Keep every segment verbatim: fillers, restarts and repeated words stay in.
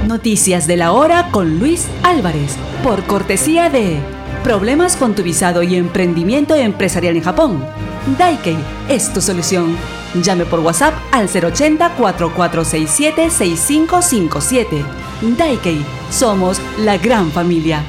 Noticias de la hora con Luis Álvarez, por cortesía de Problemas con tu visado y emprendimiento empresarial en Japón. Daikei es tu solución. Llame por WhatsApp al cero ochenta, cuatro cuatro seis siete, seis cinco cinco siete. Daikei, somos la gran familia.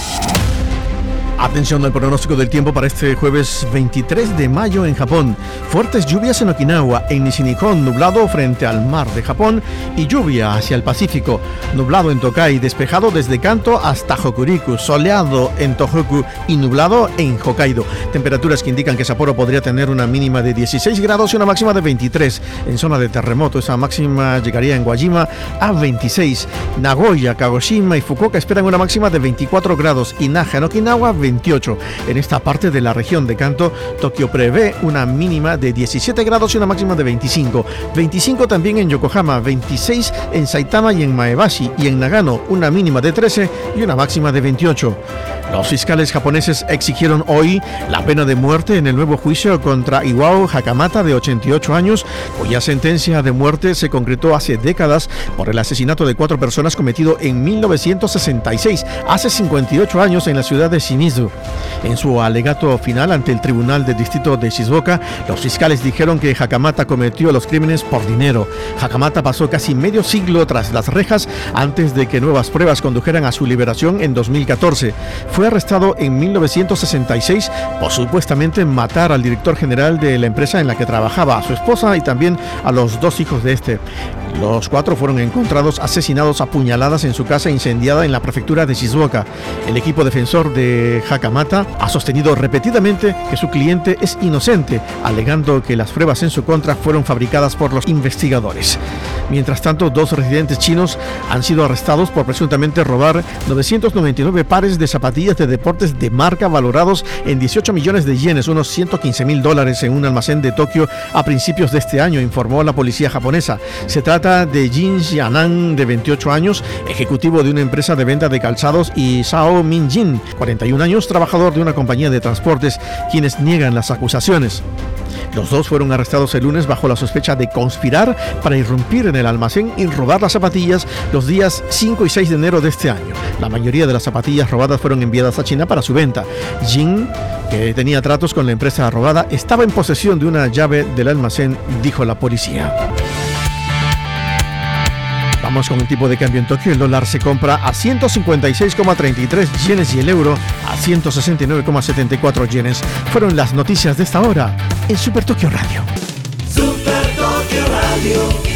Atención al pronóstico del tiempo para este jueves veintitrés de mayo en Japón. Fuertes lluvias en Okinawa, en Nishinihon, nublado frente al mar de Japón y lluvia hacia el Pacífico. Nublado en Tokai, despejado desde Kanto hasta Hokuriku, soleado en Tohoku y nublado en Hokkaido. Temperaturas que indican que Sapporo podría tener una mínima de dieciséis grados y una máxima de veintitrés. En zona de terremoto, esa máxima llegaría en Wajima a veintiséis. Nagoya, Kagoshima y Fukuoka esperan una máxima de veinticuatro grados y Naha en Okinawa veintiocho. En esta parte de la región de Kanto, Tokio prevé una mínima de diecisiete grados y una máxima de veinticinco. veinticinco también en Yokohama, veintiséis en Saitama y en Maebashi, y en Nagano una mínima de trece y una máxima de veintiocho. Los fiscales japoneses exigieron hoy la pena de muerte en el nuevo juicio contra Iwao Hakamata, de ochenta y ocho años, cuya sentencia de muerte se concretó hace décadas por el asesinato de cuatro personas cometido en mil novecientos sesenta y seis, hace cincuenta y ocho años, en la ciudad de Shimizu. En su alegato final ante el Tribunal del Distrito de Shizuoka, los fiscales dijeron que Hakamata cometió los crímenes por dinero. Hakamata pasó casi medio siglo tras las rejas antes de que nuevas pruebas condujeran a su liberación en dos mil catorce. Fue arrestado en mil novecientos sesenta y seis por supuestamente matar al director general de la empresa en la que trabajaba, a su esposa y también a los dos hijos de este. Los cuatro fueron encontrados asesinados a puñaladas en su casa incendiada en la prefectura de Shizuoka. El equipo defensor de Hakamata ha sostenido repetidamente que su cliente es inocente, alegando que las pruebas en su contra fueron fabricadas por los investigadores. Mientras tanto, dos residentes chinos han sido arrestados por presuntamente robar novecientos noventa y nueve pares de zapatillas de deportes de marca valorados en dieciocho millones de yenes, unos ciento quince mil dólares, en un almacén de Tokio a principios de este año, informó la policía japonesa. Se trata de Jin Xianan, de veintiocho años, ejecutivo de una empresa de venta de calzados, y Shao Min-jin, cuarenta y un años, trabajador de una compañía de transportes, quienes niegan las acusaciones. Los dos fueron arrestados el lunes bajo la sospecha de conspirar para irrumpir en el almacén y robar las zapatillas los días cinco y seis de enero de este año. La mayoría de las zapatillas robadas fueron enviadas a China para su venta. Jin, que tenía tratos con la empresa robada, estaba en posesión de una llave del almacén, dijo la policía. Vamos con el tipo de cambio en Tokio. El dólar se compra a ciento cincuenta y seis coma treinta y tres yenes y el euro a ciento sesenta y nueve coma setenta y cuatro yenes. Fueron las noticias de esta hora en Super Tokio Radio. Super Tokio Radio.